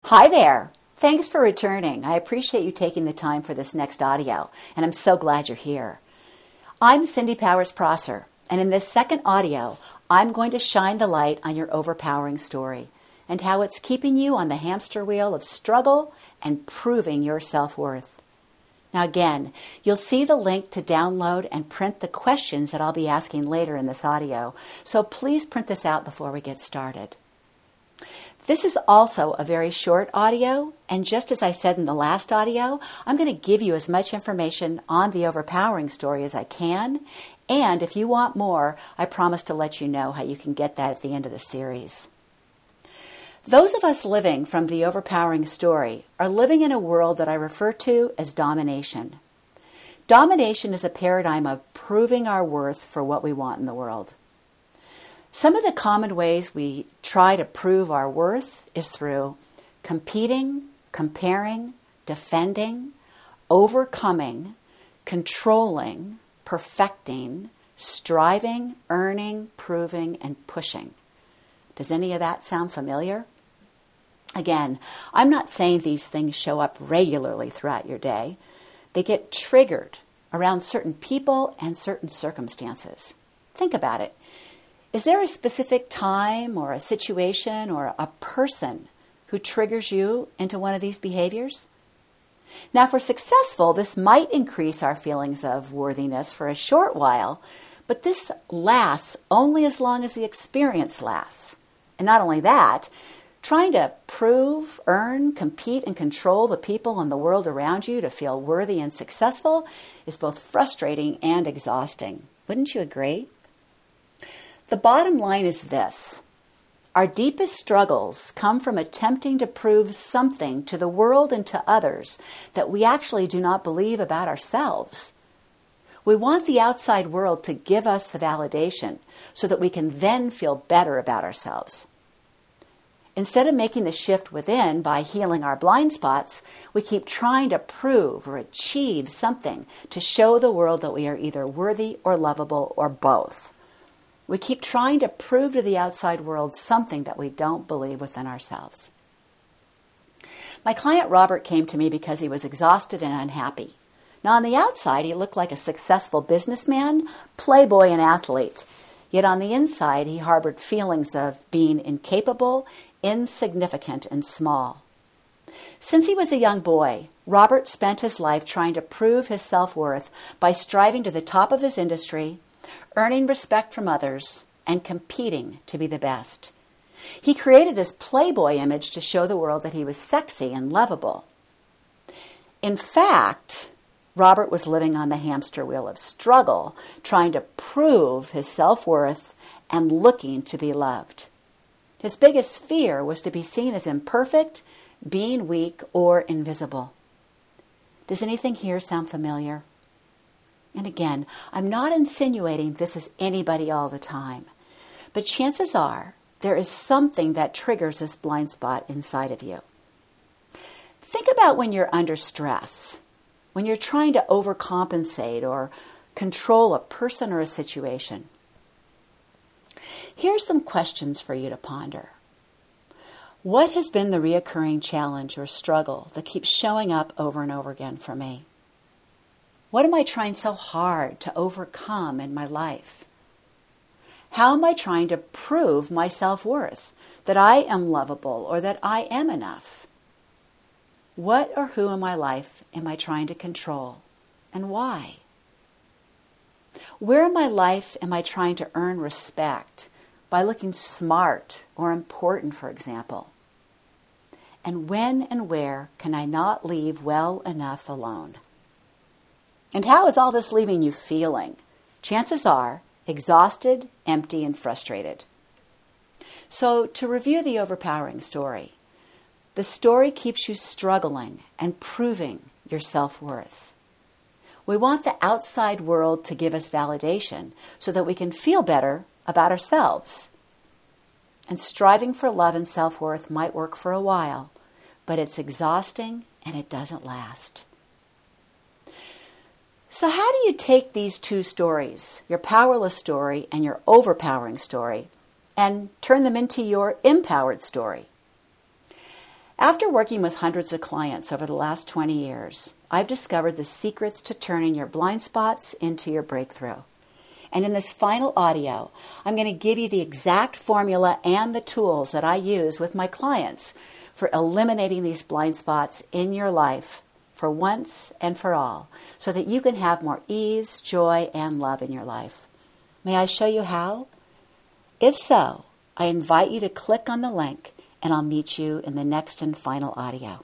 Hi there. Thanks for returning. I appreciate you taking the time for this next audio, and I'm so glad you're here. I'm Cindy Powers Prosser, and in this second audio, I'm going to shine the light on your overpowering story and how it's keeping you on the hamster wheel of struggle and proving your self-worth. Now again, you'll see the link to download and print the questions that I'll be asking later in this audio, so please print this out before we get started. This is also a very short audio, and just as I said in the last audio, I'm going to give you as much information on the overpowering story as I can, and if you want more, I promise to let you know how you can get that at the end of the series. Those of us living from the overpowering story are living in a world that I refer to as domination. Domination is a paradigm of proving our worth for what we want in the world. Some of the common ways we try to prove our worth is through competing, comparing, defending, overcoming, controlling, perfecting, striving, earning, proving, and pushing. Does any of that sound familiar? Again, I'm not saying these things show up regularly throughout your day. They get triggered around certain people and certain circumstances. Think about it. Is there a specific time or a situation or a person who triggers you into one of these behaviors? Now, if we're successful, this might increase our feelings of worthiness for a short while, but this lasts only as long as the experience lasts. And not only that, trying to prove, earn, compete, and control the people and the world around you to feel worthy and successful is both frustrating and exhausting. Wouldn't you agree? The bottom line is this. Our deepest struggles come from attempting to prove something to the world and to others that we actually do not believe about ourselves. We want the outside world to give us the validation so that we can then feel better about ourselves. Instead of making the shift within by healing our blind spots, we keep trying to prove or achieve something to show the world that we are either worthy or lovable or both. We keep trying to prove to the outside world something that we don't believe within ourselves. My client Robert came to me because he was exhausted and unhappy. Now on the outside, he looked like a successful businessman, playboy, and athlete. Yet on the inside, he harbored feelings of being incapable, insignificant, and small. Since he was a young boy, Robert spent his life trying to prove his self-worth by striving to the top of his industry, earning respect from others, and competing to be the best. He created his playboy image to show the world that he was sexy and lovable. In fact, Robert was living on the hamster wheel of struggle, trying to prove his self-worth and looking to be loved. His biggest fear was to be seen as imperfect, being weak, or invisible. Does anything here sound familiar? And again, I'm not insinuating this is anybody all the time, but chances are there is something that triggers this blind spot inside of you. Think about when you're under stress, when you're trying to overcompensate or control a person or a situation. Here's some questions for you to ponder. What has been the reoccurring challenge or struggle that keeps showing up over and over again for me? What am I trying so hard to overcome in my life? How am I trying to prove my self-worth, that I am lovable or that I am enough? What or who in my life am I trying to control, and why? Where in my life am I trying to earn respect by looking smart or important, for example? And when and where can I not leave well enough alone? And how is all this leaving you feeling? Chances are exhausted, empty, and frustrated. So to review the overpowering story, the story keeps you struggling and proving your self-worth. We want the outside world to give us validation so that we can feel better about ourselves. And striving for love and self-worth might work for a while, but it's exhausting and it doesn't last. So how do you take these two stories, your powerless story and your overpowering story, and turn them into your empowered story? After working with hundreds of clients over the last 20 years, I've discovered the secrets to turning your blind spots into your breakthrough. And in this final audio, I'm going to give you the exact formula and the tools that I use with my clients for eliminating these blind spots in your life for once and for all, so that you can have more ease, joy, and love in your life. May I show you how? If so, I invite you to click on the link, and I'll meet you in the next and final audio.